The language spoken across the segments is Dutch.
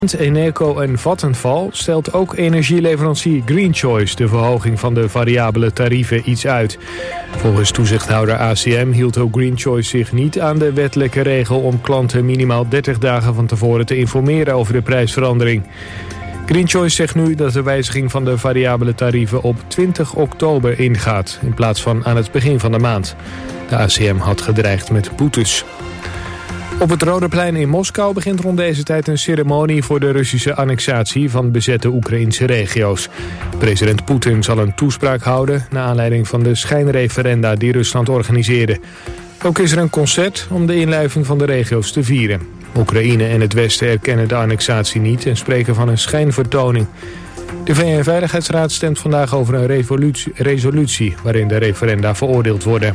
Eneco en Vattenfall stelt ook energieleverancier Green Choice de verhoging van de variabele tarieven iets uit. Volgens toezichthouder ACM hield ook Green Choice zich niet aan de wettelijke regel om klanten minimaal 30 dagen van tevoren te informeren over de prijsverandering. Green Choice zegt nu dat de wijziging van de variabele tarieven op 20 oktober ingaat, in plaats van aan het begin van de maand. De ACM had gedreigd met boetes. Op het Rode Plein in Moskou begint rond deze tijd een ceremonie voor de Russische annexatie van bezette Oekraïnse regio's. President Poetin zal een toespraak houden naar aanleiding van de schijnreferenda die Rusland organiseerde. Ook is er een concert om de inlijving van de regio's te vieren. Oekraïne en het Westen erkennen de annexatie niet en spreken van een schijnvertoning. De VN-veiligheidsraad stemt vandaag over een resolutie waarin de referenda veroordeeld worden.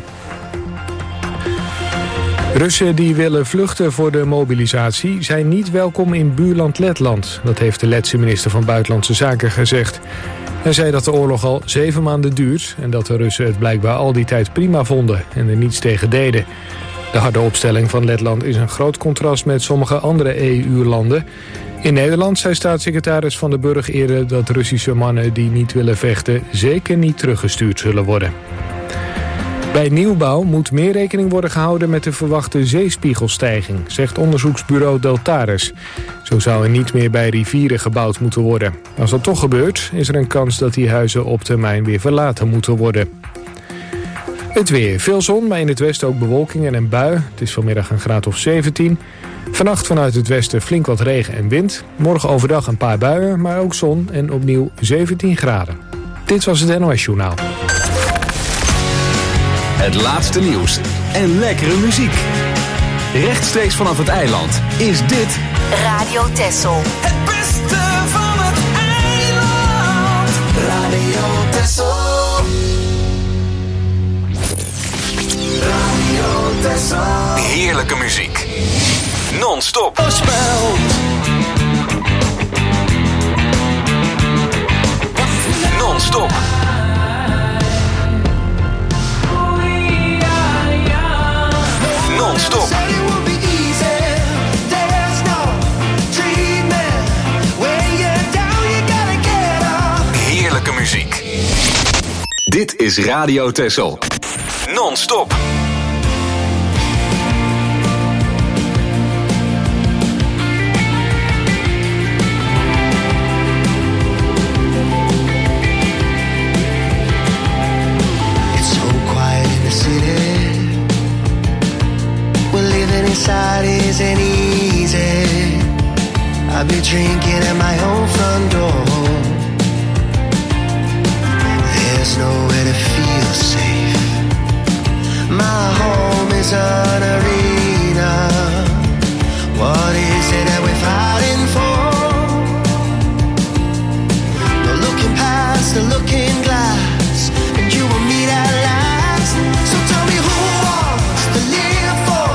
Russen die willen vluchten voor de mobilisatie zijn niet welkom in buurland Letland. Dat heeft de Letse minister van Buitenlandse Zaken gezegd. Hij zei dat de oorlog al 7 maanden duurt en dat de Russen het blijkbaar al die tijd prima vonden en er niets tegen deden. De harde opstelling van Letland is een groot contrast met sommige andere EU-landen. In Nederland zei staatssecretaris Van den Burg eerder dat Russische mannen die niet willen vechten zeker niet teruggestuurd zullen worden. Bij nieuwbouw moet meer rekening worden gehouden met de verwachte zeespiegelstijging, zegt onderzoeksbureau Deltares. Zo zou er niet meer bij rivieren gebouwd moeten worden. Als dat toch gebeurt, is er een kans dat die huizen op termijn weer verlaten moeten worden. Het weer. Veel zon, maar in het westen ook bewolking en een bui. Het is vanmiddag een graad of 17. Vannacht vanuit het westen flink wat regen en wind. Morgen overdag een paar buien, maar ook zon en opnieuw 17 graden. Dit was het NOS Journaal. Het laatste nieuws en lekkere muziek. Rechtstreeks vanaf het eiland is dit Radio Texel. Het beste van het eiland. Radio Texel. Radio Texel. heerlijke muziek. Non-stop. Non-stop. Non-stop. Heerlijke muziek. Dit is Radio Texel. Non-stop. Inside isn't easy. I'll be drinking at my own front door. There's nowhere to feel safe. My home is an arena. What is it that we're fighting for? No looking past the looking glass, and you will meet at last. So tell me who wants to live for?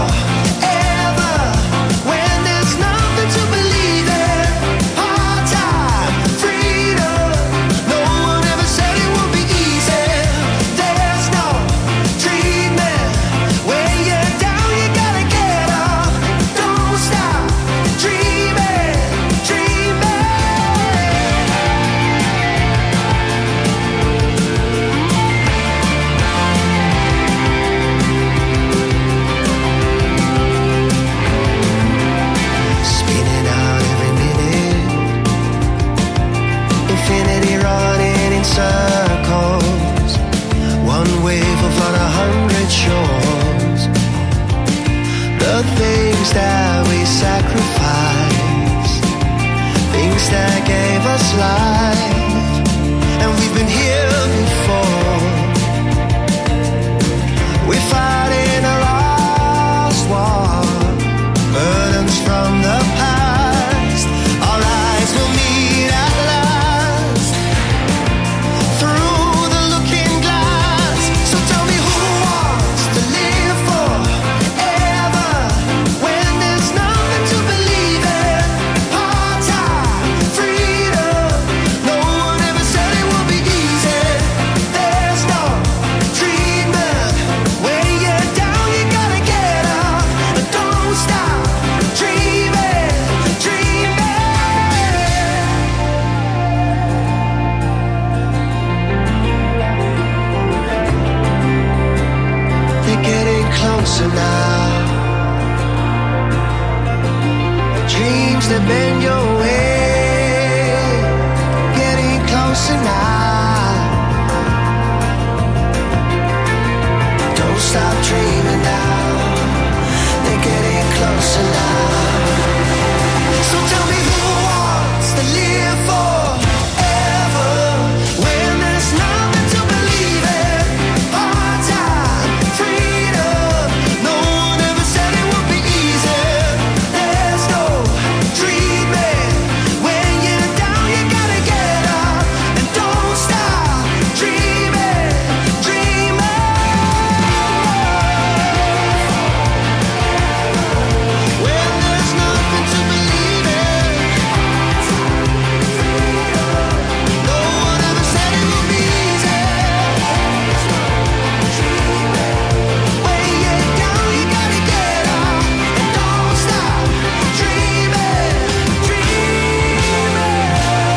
Circles, one wave of on 100 shores. The things that we sacrificed, things that gave us life, and we've been here before. We're fighting a lost war, burdens from the past. Our eyes will meet at last. Easy. tonight. Don't stop dreaming now. They're getting closer now. So tell me who wants to live forever when there's nothing to believe in. Hard time, freedom. No one ever said it would be easy. There's no dreaming. When you're down, you gotta get up and don't stop dreaming, dreaming. When there's nothing to believe in. No one ever said it would be easy. When you're down, you gotta get up and don't stop dreaming, dreaming.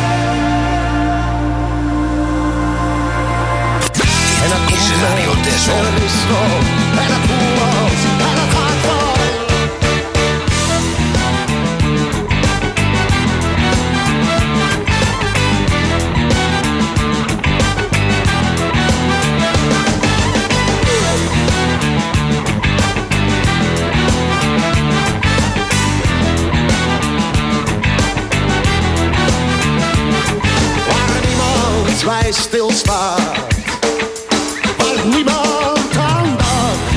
En dat is Radio Texel. En het voelt en het gaat vol. Waar niemand bij stilstaat, waar niemand aan dacht,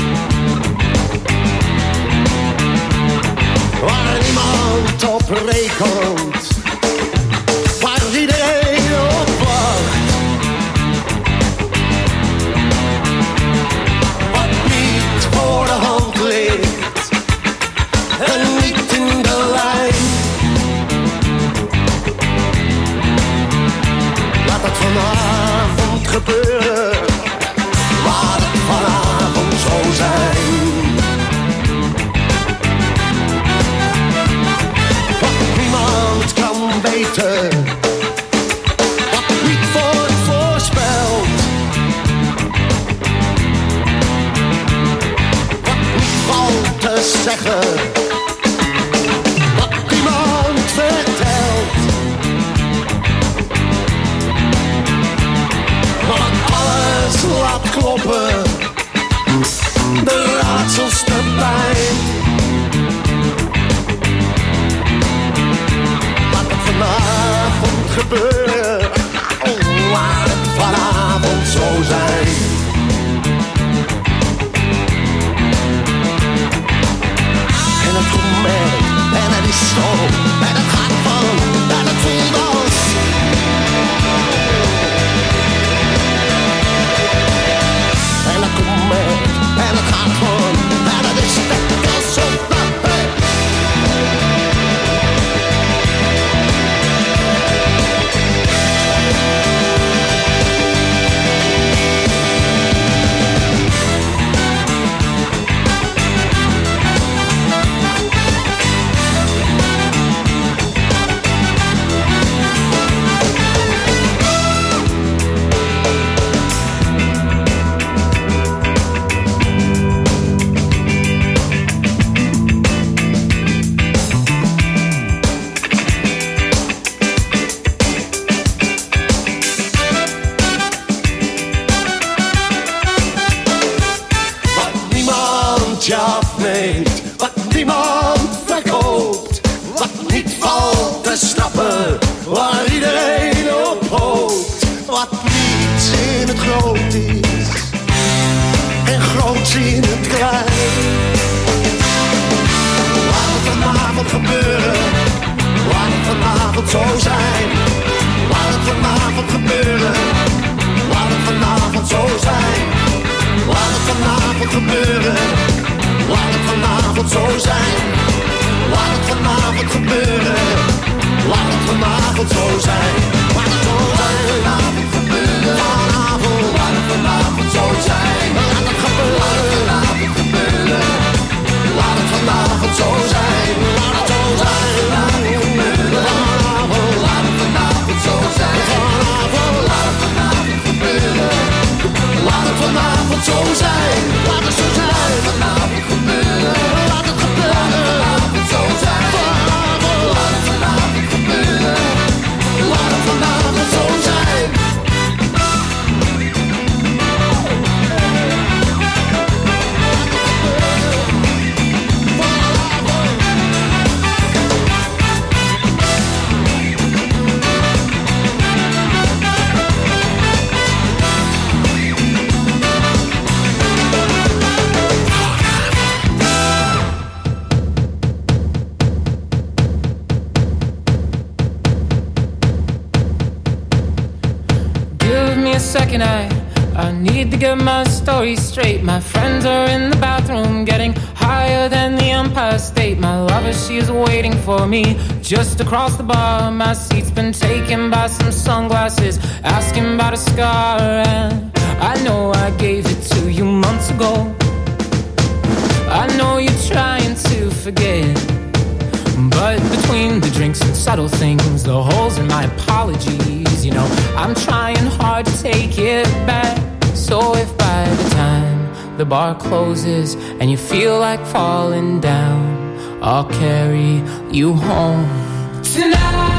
waar niemand op rekent, waar iedereen op wacht. Wat niet voor de hand ligt en niet in de lijn. Laat het vanavond gebeuren. Laat het vanavond zo zijn. Wat niemand kan weten, wat niet wordt voorspeld, wat niet valt te zeggen, wat niemand vertelt. Maar alles laat kloppen, de raadsels erbij. Laat het vanavond gebeuren, laat het vanavond zo zijn. En het komt mee, en het is zo, en het gaat van, en het voelt als. En het komt mee, en het gaat van, en het is als op de heen. Wat niemand je afneemt, wat niemand verkoopt, wat niet valt te snappen, waar iedereen op hoopt. Wat niets in het groot is en groots in het klein. Laat het vanavond gebeuren, laat het vanavond zo zijn. Laat het vanavond gebeuren, laat het vanavond zo zijn. Laat het vanavond gebeuren, laat het vanavond zo zijn. Laat het vanavond gebeuren, laat het vanavond zo zijn. Laat het zo zijn, vanavond gebeuren, vanavond. Laat het vanavond zo zijn. Laat het gebeuren, laat het gebeuren. Laat het vanavond zo zijn. Laat het zo zijn, laat het gebeuren, vanavond. Laat het vanavond zo zijn. Vanavond, laat het vanavond gebeuren. Laat het vanavond zo zijn. Laat het zo zijn. Vanavond gebeuren. Laat het gebeuren. Laat het zo zijn. Vanavond. Laat het second, I need to get my story straight. My friends are in the bathroom getting higher than the Empire State. My lover, she is waiting for me just across the bar. My seat's been taken by some sunglasses, asking about a scar. And I know I gave it to you months ago. I know you're trying to forget, but between the drinks and subtle things, the holes in my apologies, you know, I'm trying hard to take it back. So if by the time the bar closes and you feel like falling down, I'll carry you home tonight.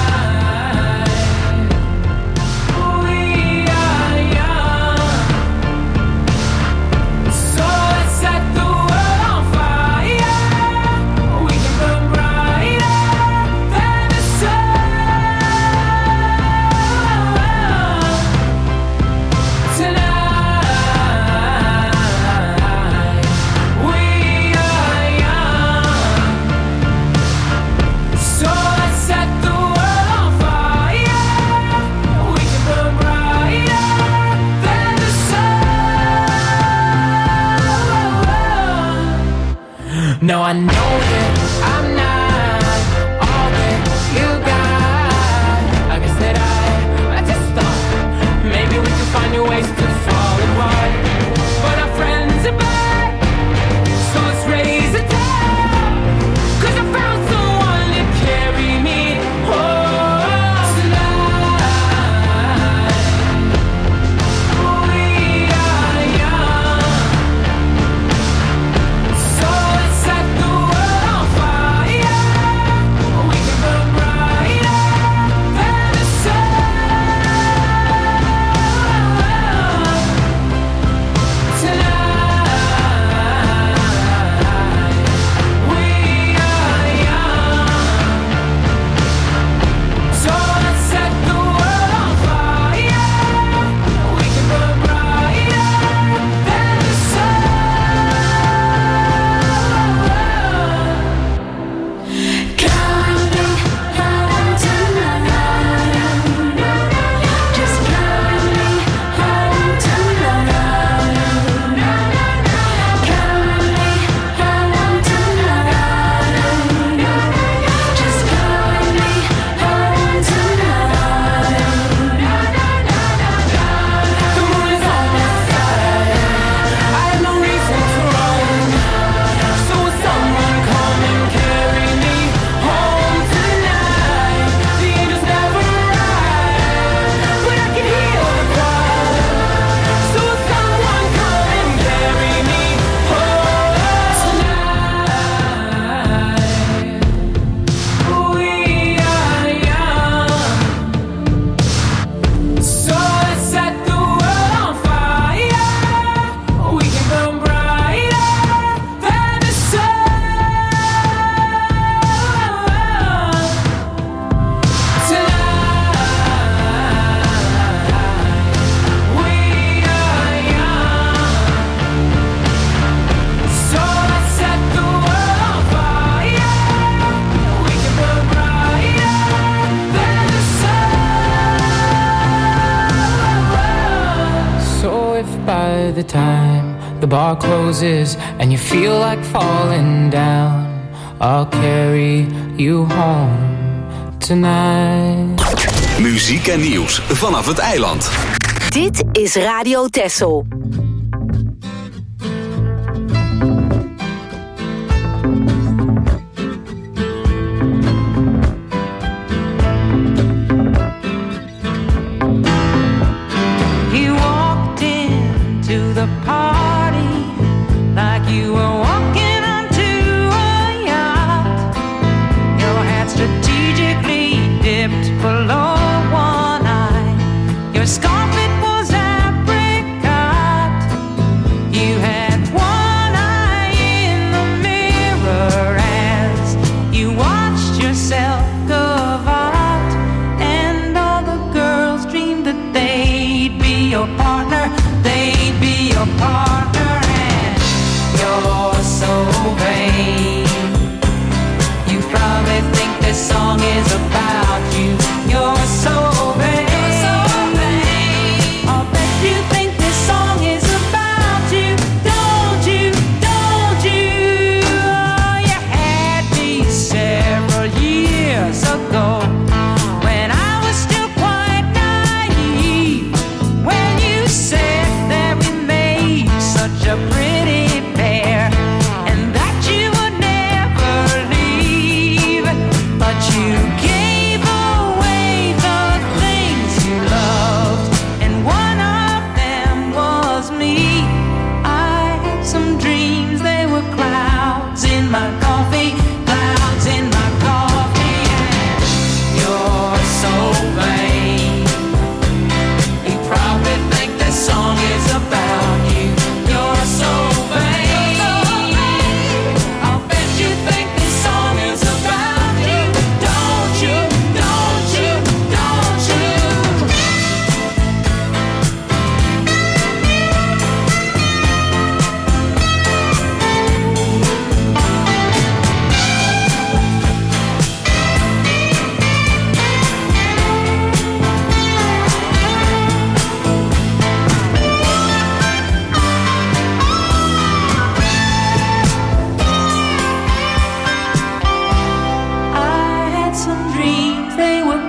No, I know that I'm not all that you got. I guess that I just thought maybe we could find new ways to fall apart. But our friends are back, so let's raise a toast. 'Cause I found someone to carry me home tonight. We are young, so let's set the world on fire. We can burn brighter than the sun tonight. We are young, so let's set the world on fire. We can burn brighter than the sun. Coming home tonight. Just coming home tonight. Coming home tonight. Just coming home tonight. The moon is on my side. I have no reason to run. So will someone come and carry me home tonight? The angels never arrive, but I can hear the crowd. So will someone come and carry me home tonight? We are young, so let's set the world on fire. We can burn brighter than the sun tonight. We are young, so let's set the world on fire. We can burn brighter than the sun. So if by the time the bar closes and you feel like falling down, I'll carry you home tonight. Muziek en nieuws vanaf het eiland. Dit is Radio Texel. You walked into the party like you were walking onto a yacht. Your hat strategically dipped below one eye. Your scarf, it was apricot. You had one eye in the mirror as you watched yourself gavotte. And all the girls dreamed that they'd be your partner. They'd be your partner, and you're so vain. You probably think this song is about you. You're so vain. All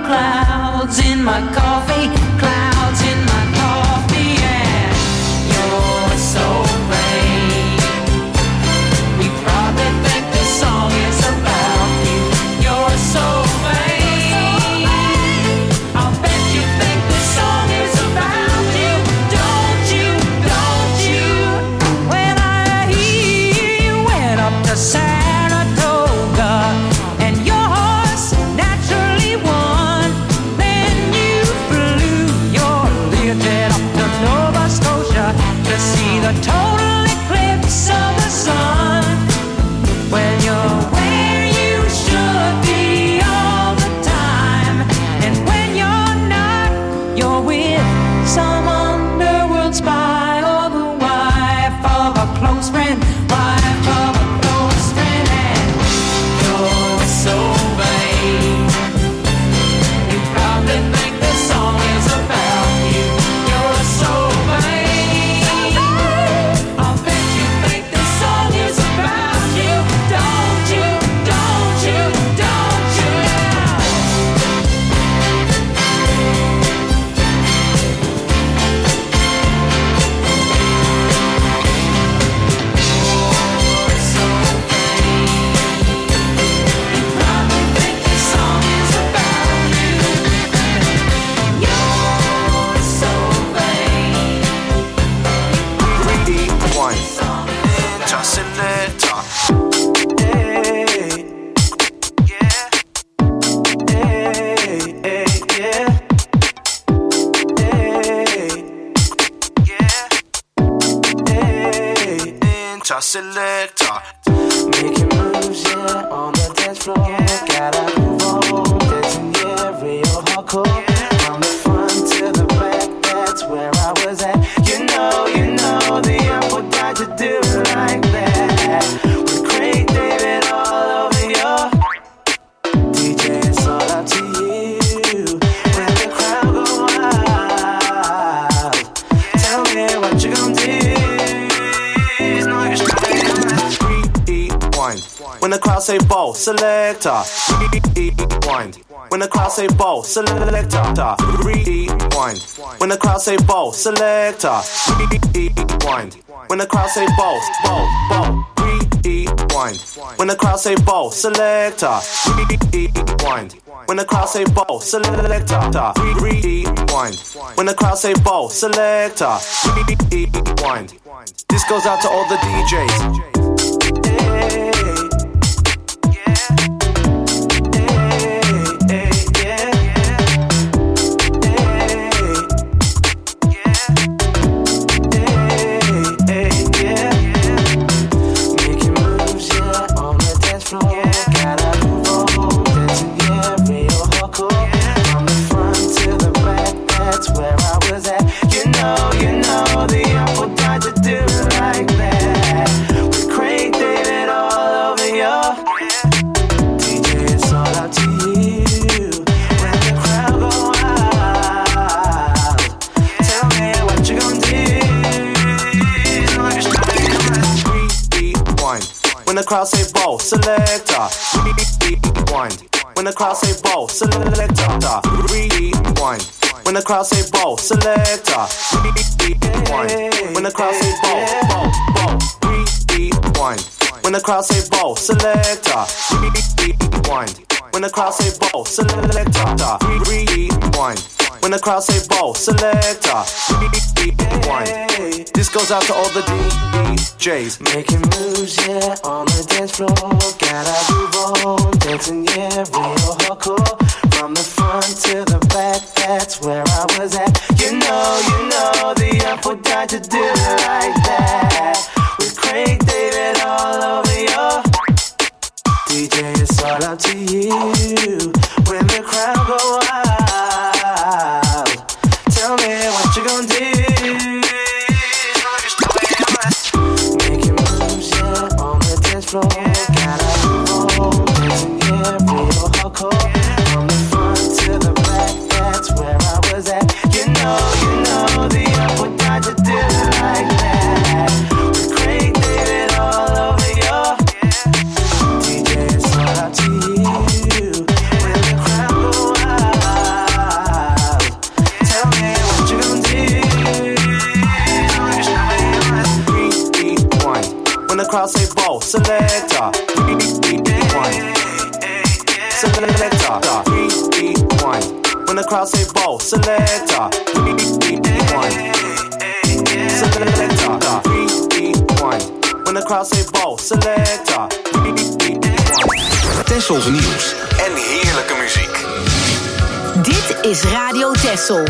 clouds in my coffee, clouds in my coffee, and you're so vain. We probably think this song is about you. You're so vain. I'll bet you think this song is about you. Don't you, don't you? When I hear you went up to Saratoga and your horse naturally won, then you flew your Learjet up to Nova Scotia to see the total eclipse of the sun. When you're where you should be all the time, and when you're not, you're with some underworld spy or the wife of a close friend, wife of a close friend, and you're so vain. You probably think this song is about you. You're so vain. I'll bet you think this song is about you. Don't you, don't you, don't you now? You're so vain. You probably think this song is about you. You're so vain. Rewind. Just selector. Hey, yeah. Hey, hey, yeah. Hey, yeah. Hey, just selector. Making moves, yeah, on the dance floor. Gotta move on, dancing, yeah, real hardcore. From the front to the back, that's where I was at. You know, the apple died to do it like that. With Craig David all over your DJ, it's all up to you. When the crowd go wild, tell me what you gon' do. It's no use rewind. When the crowd say ball, selector. Rewind. When the crowd say ball, selector. Rewind. When the crowd say ball, selector. Rewind. When the crowd say ball, ball. Rewind. When the crowd say ball, selector. Rewind. When the crowd say ball, selector. Rewind. When the crowd say ball, selector. Rewind. This goes out to all the DJs. Hey. When the crowd say ball, selector. Rewind. When the crowd say ball, selector. Rewind. When the crowd say ball, selector. Rewind. When the crowd say ball. Rewind. When the crowd say ball, selector. Rewind. When the crowd say ball, selector. Rewind. When the crowd say ball, selector. Rewind. This goes out to all the DJs. Making moves, yeah, on the dance floor. Gotta move on, dancing, yeah, real hardcore. From the front to the back, that's where I was at. You know, the apple died to do it like that. With Craig David all over your DJ, it's all up to you. When the crowd go wild, tell me what you gon' do. Making moves, yeah, on the dance floor. Gotta move on, dancing, yeah, real hardcore. From the front to the back, that's where I was at. You know, the apple died to do it like that. With Craig David all over your DJ, it's all up to you. When the crowd go selector. Rewind. Selector. Rewind. When the crowd say ball, selector. Rewind. Selector. Rewind. When the crowd say ball, selector. Rewind. Tessels nieuws en heerlijke muziek. Dit is Radio Tessel.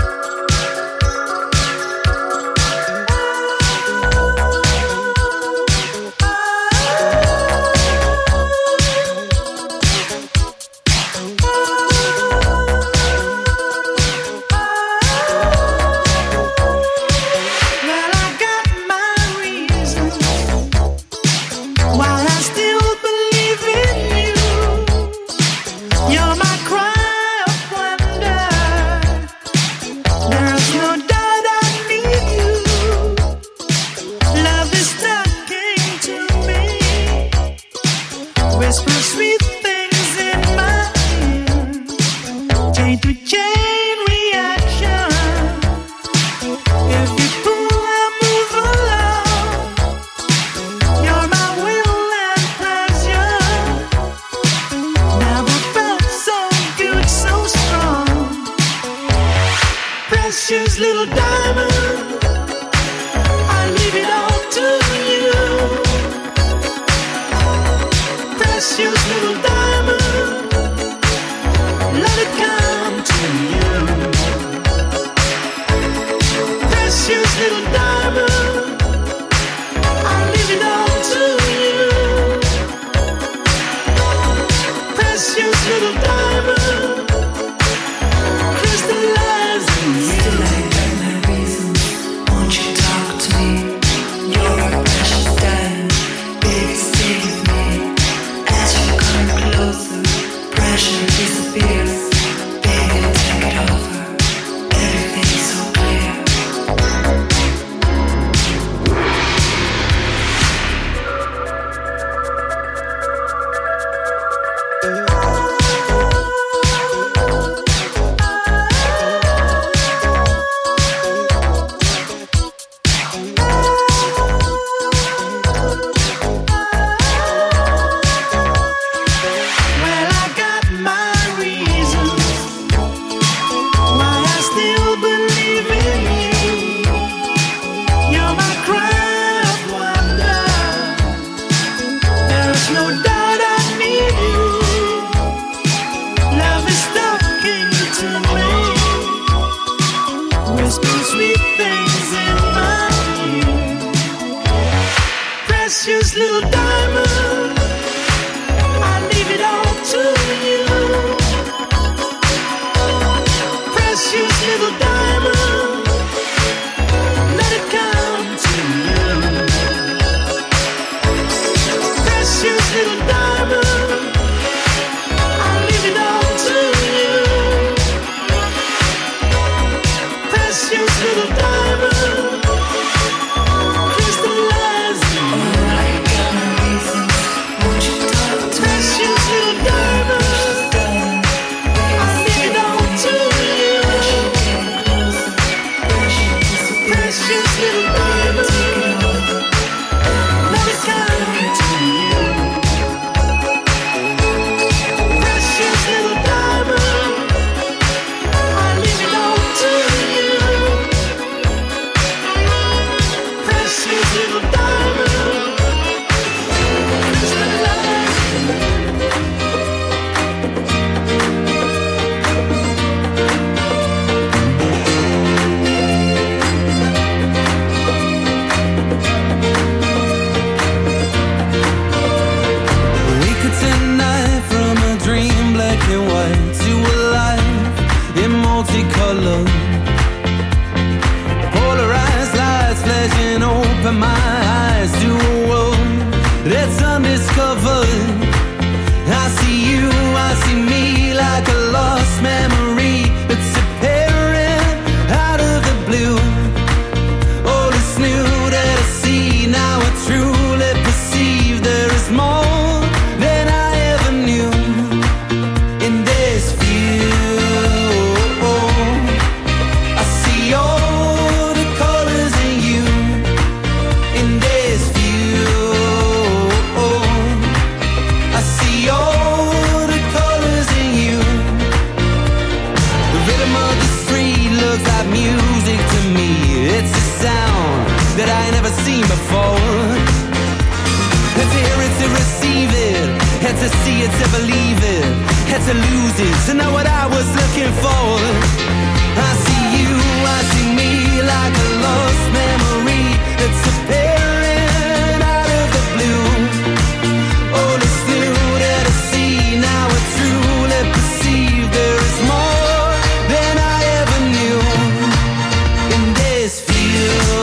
looks like music to me. It's a sound that I ain't never seen before. Had to hear it to receive it, had to see it to believe it, had to lose it to know what I was looking for. I see you, I see me like a lost memory that's appearing out of the blue. All is new that I see, now I truly perceive there is more than I ever knew in this view.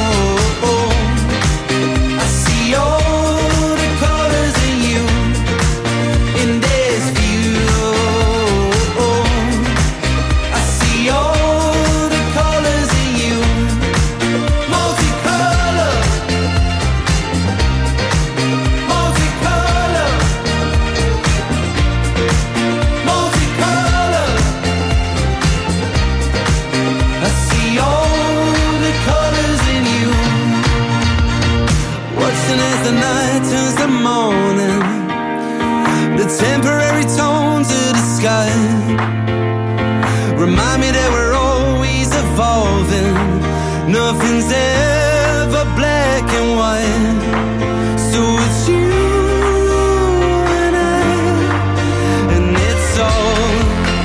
I see all the colors in you in this view. I see all the colors in you, multicolor, multicolor, multicolor. I see all the colors in you. Watching as the night turns to morning, the temporary tones of the sky remind me that we're always evolving. Nothing's ever black and white. So it's you and I, and it's all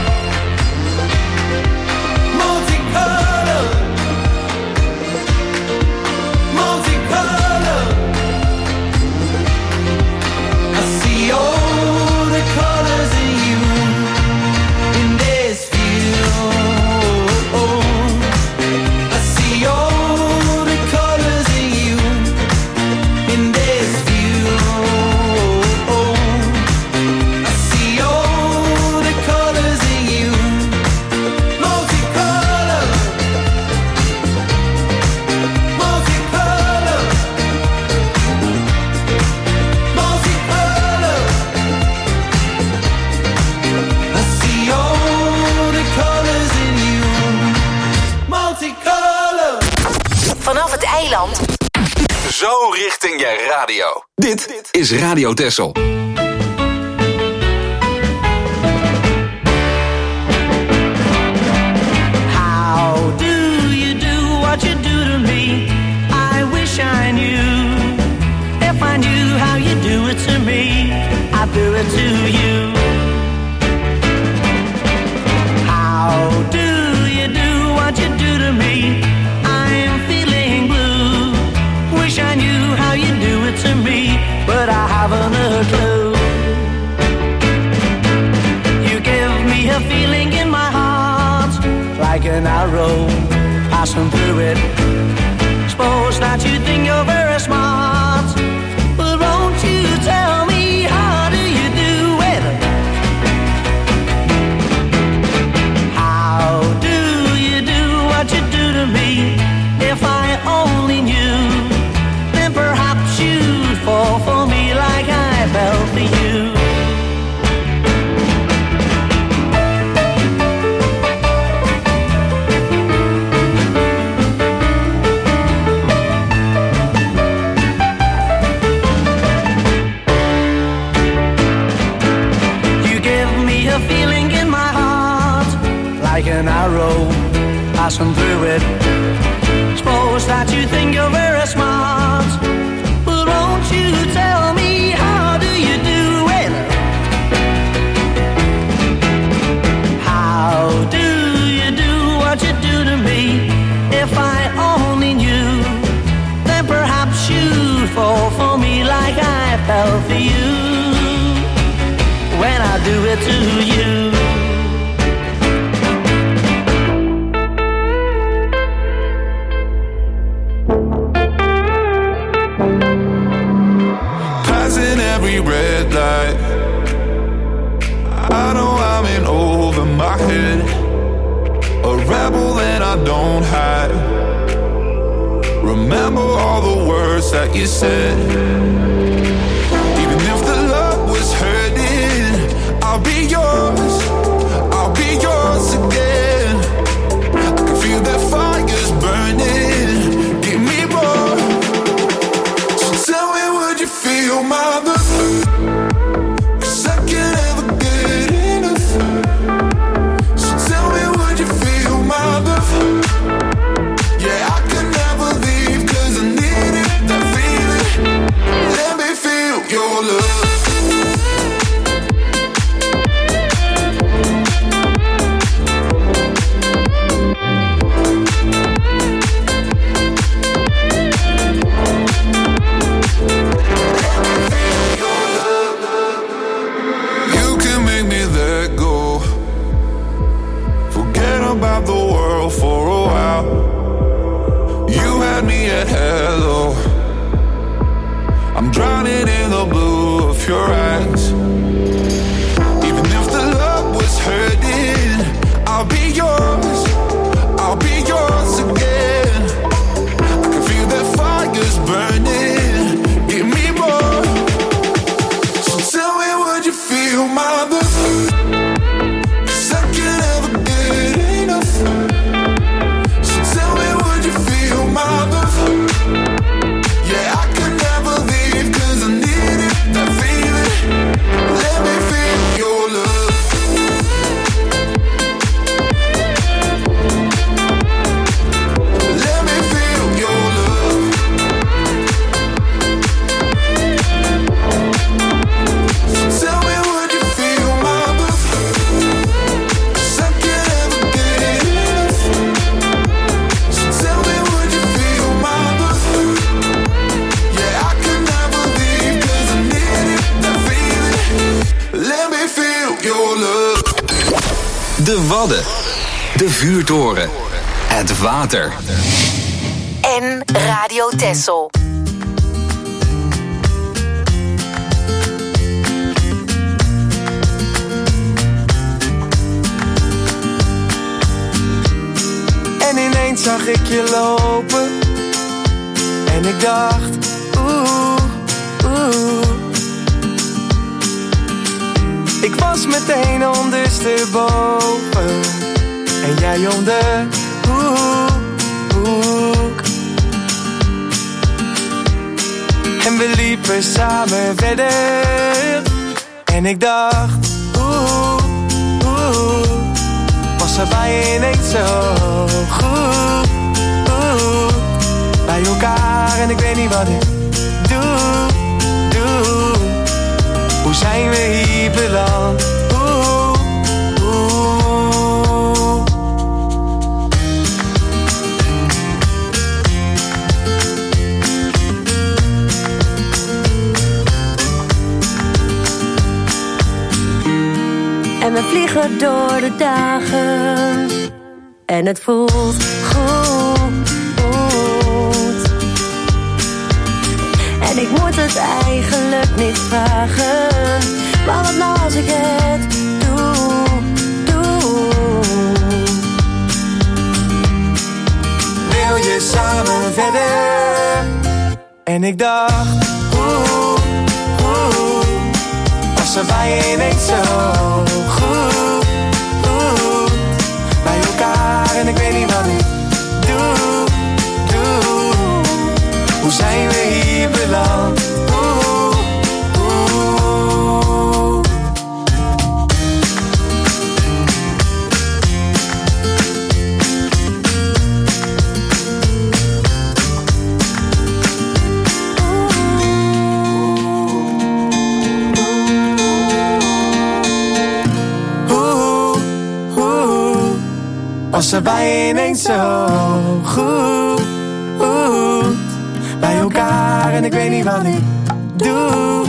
multicolor, multicolor. I see all the colors in you in this view. I see all the colors in you in this view. I see all the colors in you, multicolor, multicolor, multicolor. I see all the colors in you, multicolor. Vanaf het eiland. Zo richting je radio. Dit is Radio Texel. How do you do what you do to me? I wish I knew. If I knew how you do it to me, I'd do it to you. How do you do what you do to me? I'm feeling blue. Wish I knew how you do it to me, but I haven't a clue. You give me a feeling in my heart, like an arrow passing through it. Suppose that you think you're very smart, but won't you tell me how do you do it? How do you do what you do to me? If I only knew, then perhaps you'd fall for me like I fell for you. You give me a feeling in my heart, like an arrow passing through it. Suppose that you think you're very smart, but won't you tell me how do you do it? How do you do what you do to me? If I only knew, then perhaps you'd fall for me like I fell for you when I do it to you. Passing every red light, I know I'm in over my head. A rebel and I don't hide. Remember all the words that you said. Even if the love was hurting, I'll be yours, I'll be yours again. I can feel that fire's burning, give me more. So tell me, would you feel my love? 'Cause I can't ever get enough. So tell me, would you feel my love? about the world for a while. You had me at hello. I'm drowning in the blue of your eyes. Even if the love was hurting, I'll be yours. I'll be yours again. I can feel that fire's burning. Give me more. So tell me, would you feel my love? 'Cause I can never get enough. So tell me, would you feel my love? Yeah, I can never leave 'cause I need it, that feeling. Let me feel your love. Let me feel your love. So tell me, would you feel my love? 'Cause I can never get enough. So tell me, would you feel my love? Yeah, I can never leave 'cause I need it, that feeling. Let me feel your love. De Wadden. De Vuurtoren. Het water. En Radio Texel. En ineens zag ik je lopen. En ik dacht, ik was meteen ondersteboven. En jij om de hoek. En we liepen samen verder. En ik dacht, was er bij je ineens zo goed. Bij elkaar en ik weet niet wat ik doe. Hoe zijn we hier beland? En we vliegen door de dagen. En het voelt goed. En ik moet het eigenlijk niet vragen. Maar wat nou als ik het doe? Wil je samen verder? En ik dacht, was er bij je ineens zo goed. Bij elkaar en ik weet niet wat ik doe. Hoe zijn we hier beland? Was er bij je ineens zo goed. Bij elkaar en ik weet niet wat ik doe.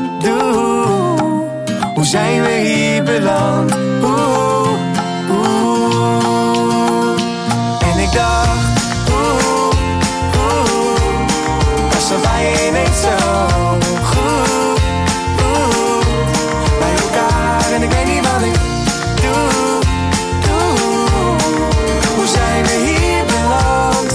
Hoe zijn we hier beland? En ik dacht, was er bij je ineens zo goed. Bij elkaar en ik weet niet wat ik doe. Hoe zijn we hier beland?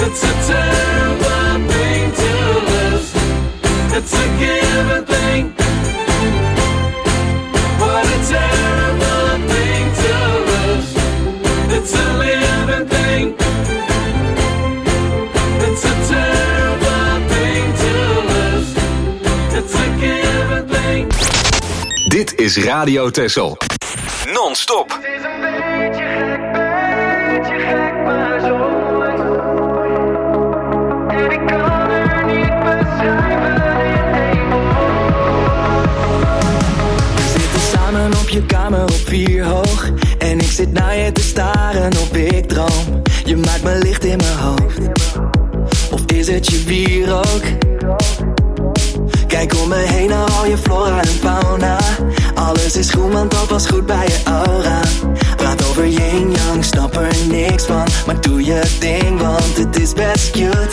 It's a terrible thing to lose. It's a given thing. What a terrible thing to lose. It's a living thing. It's a terrible thing to lose. It's a given thing. Dit is Radio Texel. Non-stop. Het is een beetje gek, maar zo mooi. En ik kan er niet beschrijven in één woord. We zitten samen op je kamer op 4 hoog. En ik zit naar je te staren of ik droom. Je maakt me licht in mijn hoofd. Of is het je wierook? Kijk om me heen naar al je flora en fauna. Alles is goed, want dat was goed bij je aura. Praat over yin-yang, snap er niks van. Maar doe je ding, want het is best cute.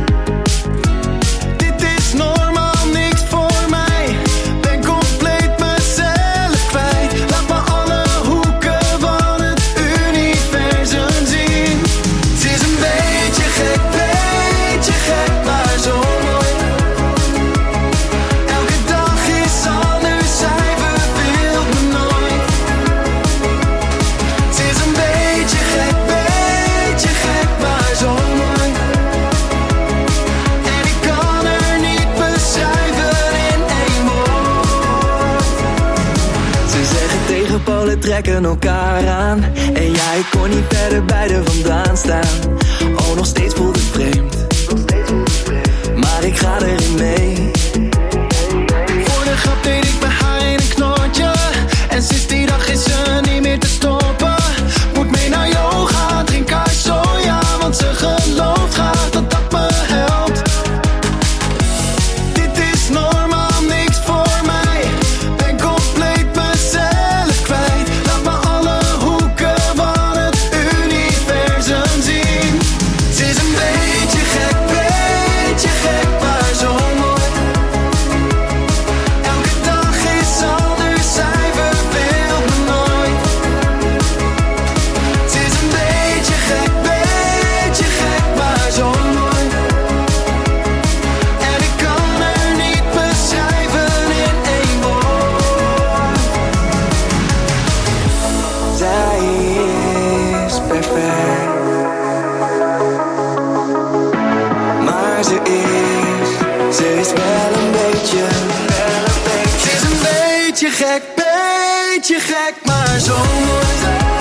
Dit is normaal niks voor mij. Ben compleet mezelf kwijt. Laat me alle hoeken van het universum zien. Het is een beetje gek, maar zo mooi. Elke dag is anders, zij verveelt me nooit. Het is een beetje gek, maar zo mooi. En ik kan er niet beschrijven in één woord. Ze zeggen tegenpolen trekken elkaar aan. En ja, ik kon niet verder bij de vandaan staan. Oh, nog steeds voelt het vreemd. Maar ik ga erin mee. Voor de grap deed ik bij haar in een knootje. En sinds die dag is ze niet meer te stoppen. Moet mee naar yoga, drink haar soja. Want ze gelooft graag dat dat me helpt. Dit is normaal niks voor mij. Ben compleet mezelf kwijt. Laat me alle hoeken van het universum zien. Het is een beetje gek, maar zo mooi. Elke dag is anders, zij verveelt me nooit. Het is een beetje gek, maar zo mooi. En ik kan er niet beschrijven in één woord. Zij is perfect. Maar ze is wel een beetje. Ze is een beetje gek, maar zo mooi.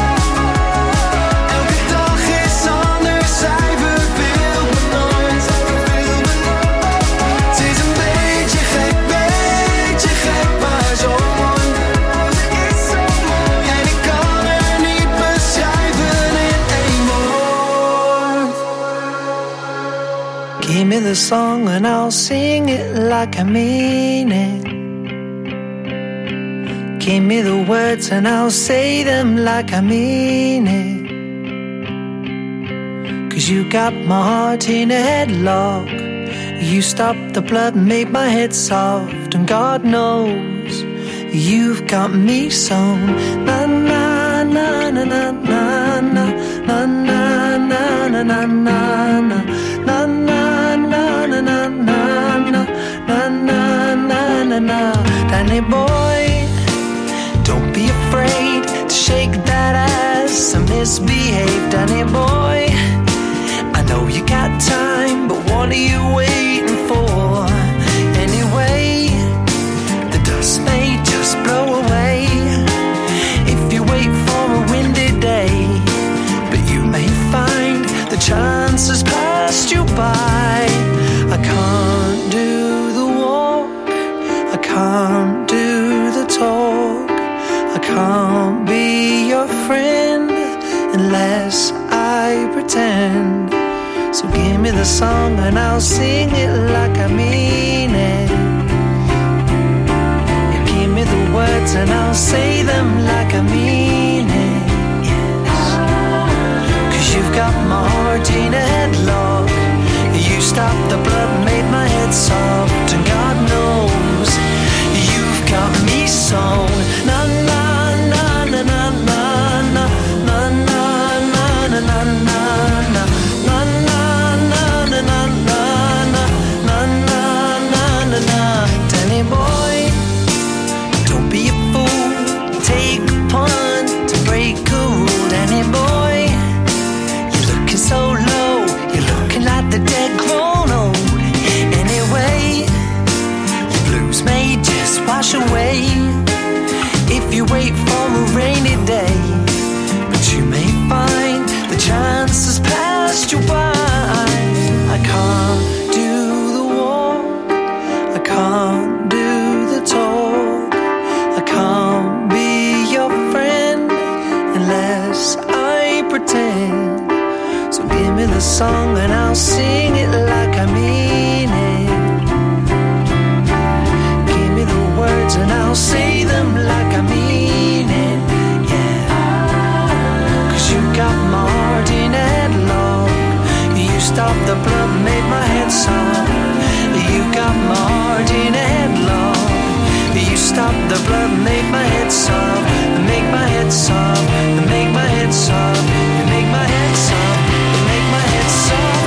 Elke dag is anders, zij verveelt me nooit. Ze is een beetje gek, maar zo mooi. En ik kan er niet beschrijven in één woord. Give me the song and I'll sing it like I mean it. Give me the words and I'll say them like I mean it. 'Cause you got my heart in a headlock. You stopped the blood and made my head soft. And God knows you've got me sewn. Na na na na na na na na na na na na na na. Na na na na na na na na na na na. Danny boy, don't be afraid to shake that ass and misbehave. Danny boy, I know you got time, but what are you waiting for? Anyway, the dust may just blow away if you wait for a windy day. But you may find the chance has passed you by. I can't do the walk, I can't do the talk, I can't be your friend unless I pretend. So give me the song and I'll sing it like I mean it. You give me the words and I'll say them like I mean it. Yes. 'Cause you've got my heart in a headlock. You stopped the blood and made my head soft. And God knows you've got me sewn. Na na na na na na na na na na na na na na na. stopped the blood, made my head soft. You got my heart in a headlock. You stopped the blood, made my head soft. Make my head soft. Make my head soft. You make my head soft. You make my head soft.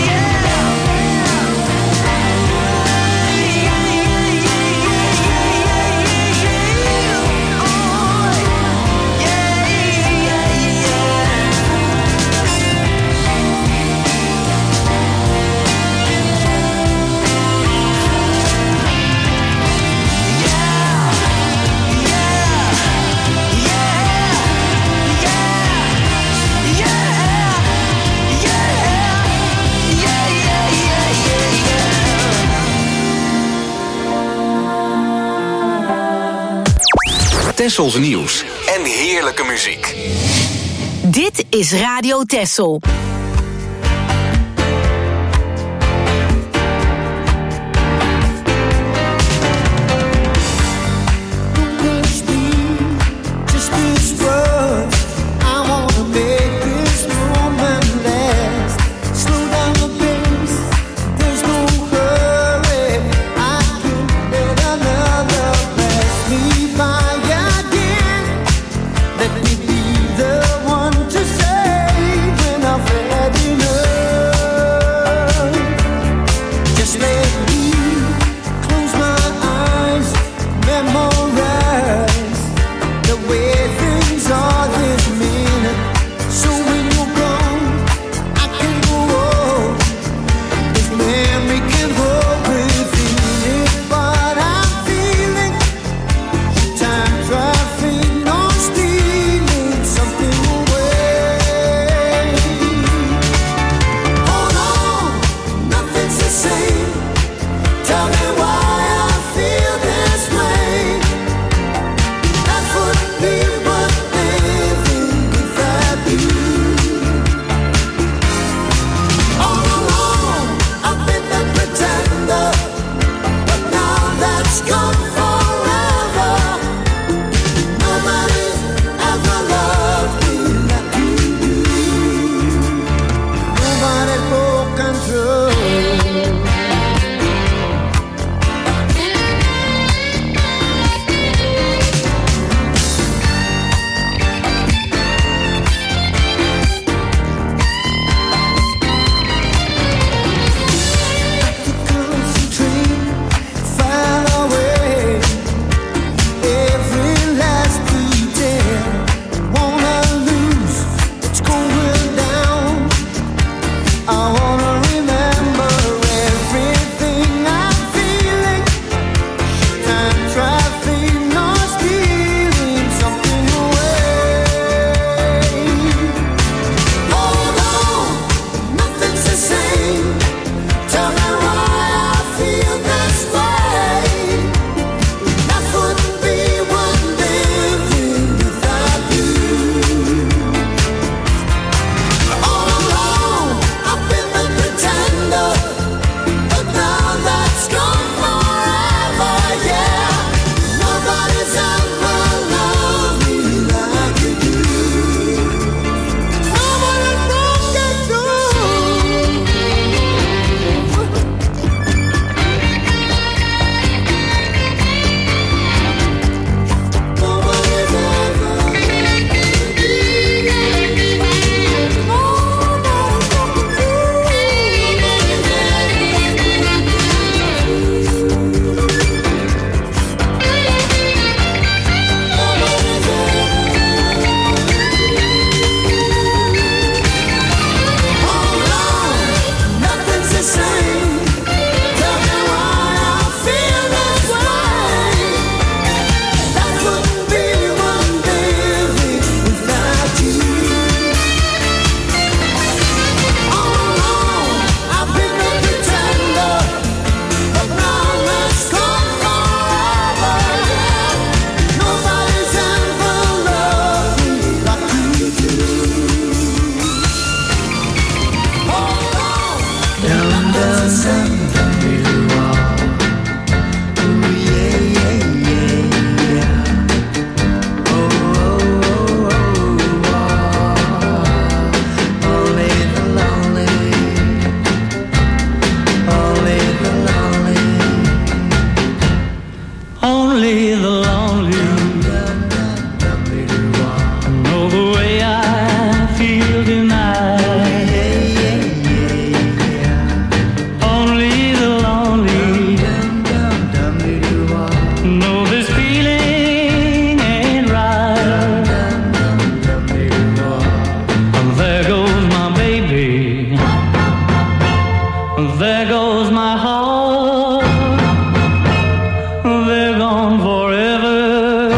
Tessels nieuws en heerlijke muziek. Dit is Radio Tessel. There goes my heart, they're gone forever,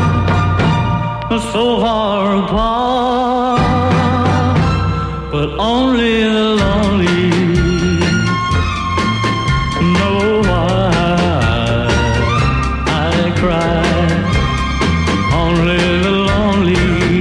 so far apart, but only the lonely know why I cry. Only the lonely.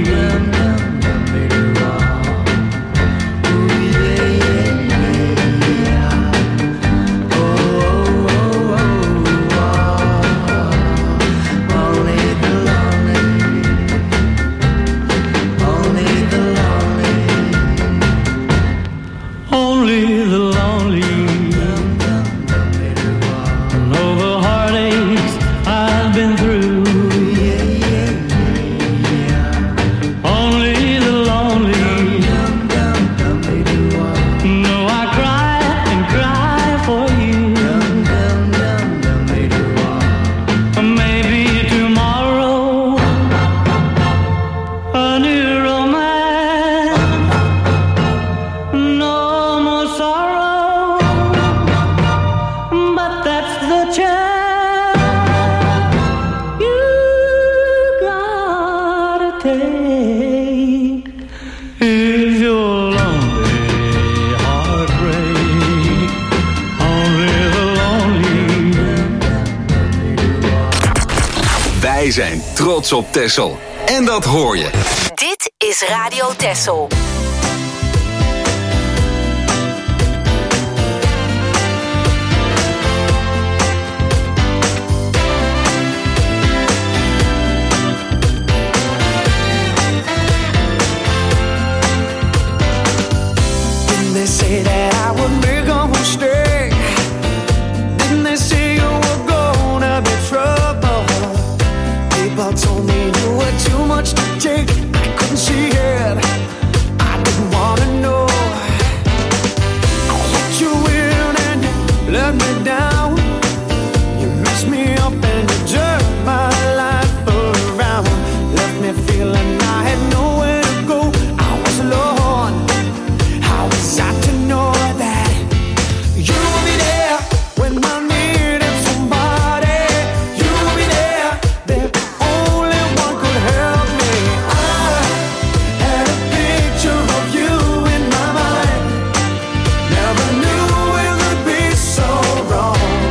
Wij zijn trots op Texel. En dat hoor je. Dit is Radio Texel. Didn't they say that I would make a mistake? Didn't they say you were gonna be trouble? People told me you were too much to take. I couldn't see it. I didn't wanna know. I let you in and you let me down. You messed me up and you turned my life around. Left me feeling I had nowhere to go. I was alone. How was I to know that you would be there when I needed somebody? You would be there, the only one could help me. I had a picture of you in my mind. Never knew it would be so wrong.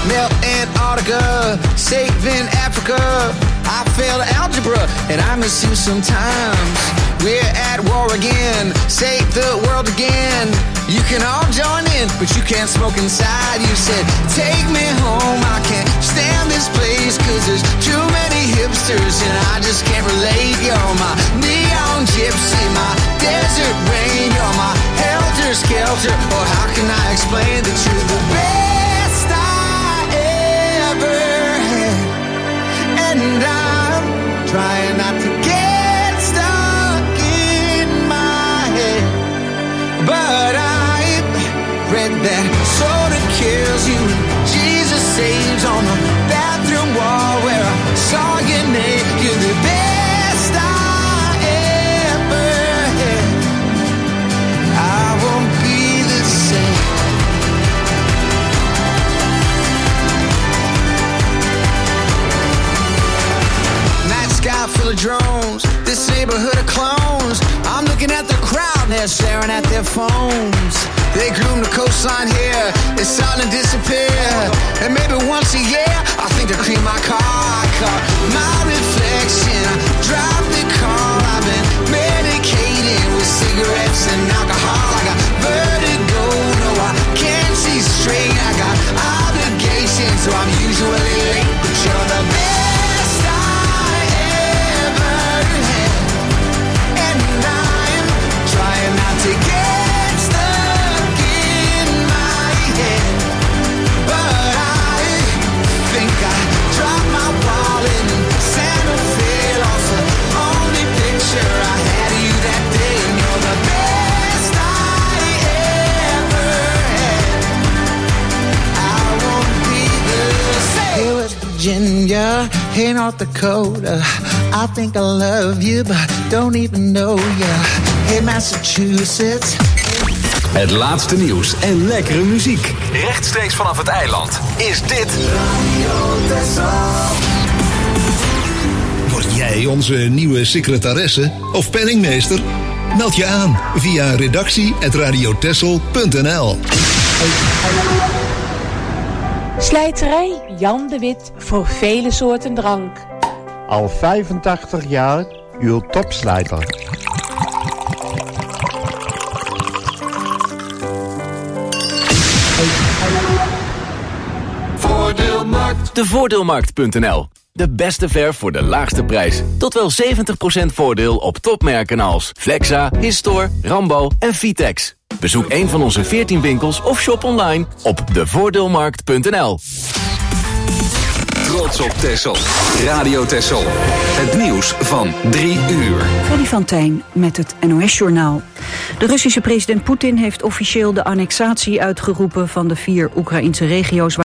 melt Antarctica, saving Africa. I failed algebra and I miss you sometimes. We're at war again, save the world again. You can all join in, but you can't smoke inside. You said, take me home, I can't stand this place, 'cause there's too many hipsters and I just can't relate. You're my neon gypsy, my desert rain. You're my helter-skelter, or how can I explain that you're the best I ever had? And I'm trying not to get stuck in my head, but I read that soda kills you, Jesus saves on the bathroom wall where I saw your name. You're the best I ever had. I won't be the same. Night sky full of drones, this neighborhood of clones. I'm looking at the crowd, they're staring at their phones. They groom the coastline here, it's starting to disappear. And maybe once a year, I think to clean my car. I caught my reflection, I drive the car. I've been medicated with cigarettes and alcohol. I got vertigo, no I can't see straight. I got obligations, so I'm usually late. But you're the best I ever had. And I'm trying not to get stuck in my head, but I think I dropped my wallet in Santa Fe. Lost the only picture I had of you that day, and you're the best I ever had. I won't be the same. Hey, West Virginia, hey, North Dakota, I think I love you, but don't even know ya. Hey, Massachusetts. Het laatste nieuws en lekkere muziek. Rechtstreeks vanaf het eiland is dit Radio Texel. Word jij onze nieuwe secretaresse of penningmeester? Meld je aan via redactie@radiotexel.nl. Slijterij Jan de Wit voor vele soorten drank. Al 85 jaar uw topslijter. Voordeelmarkt. De Voordeelmarkt.nl. De beste verf voor de laagste prijs. Tot wel 70% voordeel op topmerken als Flexa, Histor, Rambo en Vitex. Bezoek een van onze 14 winkels of shop online op devoordeelmarkt.nl. Trots op Texel. Radio Texel. Het nieuws van 3 uur. Freddy van Tijn met het NOS-journaal. De Russische president Poetin heeft officieel de annexatie uitgeroepen van de 4 Oekraïnse regio's